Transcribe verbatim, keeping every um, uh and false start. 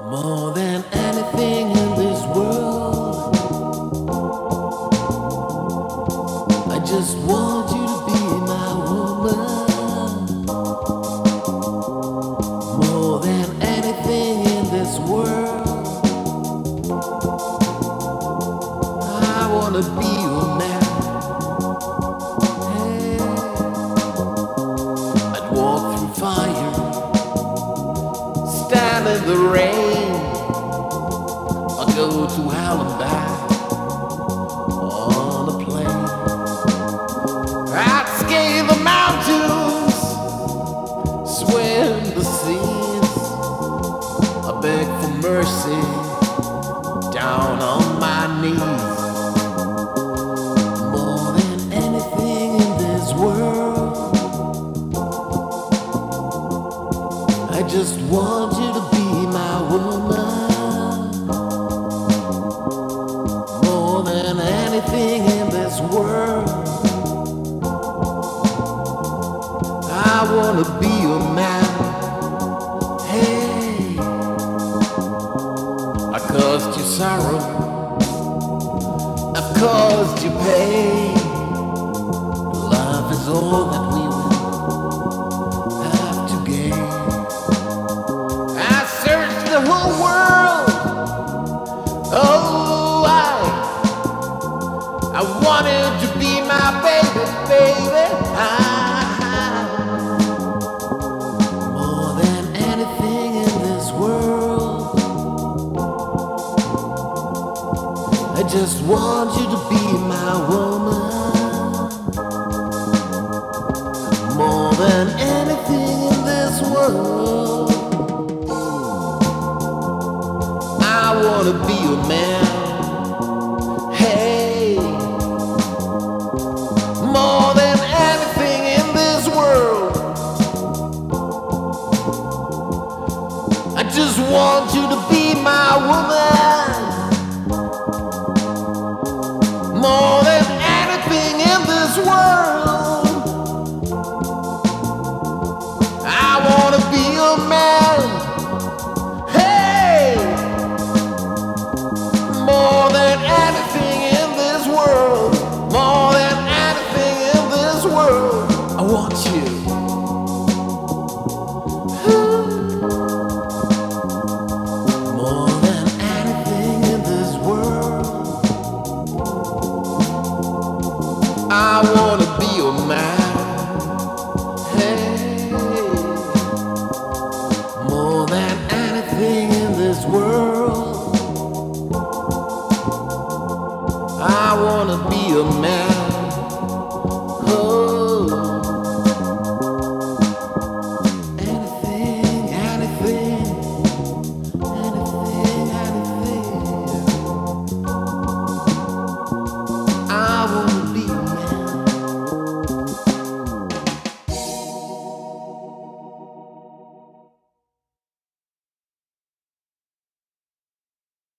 More than anything in this world, I just want you to be my woman. More than anything in this world, I wanna be your man. Hey, I'd walk through fire, stand in the rain, I'll go to hell and back on a plane. I'd scale the mountains, swim the seas, I beg for mercy down on my knees. More than anything in this world, I just want you to be my woman. More than anything in this world, I wanna be your man. Hey, I caused you sorrow, I've caused you pain. Love is all that we will have to gain. I searched the whole world, oh, I, I wanted to be my baby, baby. I, more than anything in this world, I just want you to be my woman. More than anything in this world, I wanna be your man. Hey, more than anything in this world, I just want you to be my woman. More than anything in this world, I wanna be your man. Hey, more than anything in this world, more than anything in this world, I want you. More than anything in this world, I wanna be your man. Hey, more than anything in this world, I wanna be your man.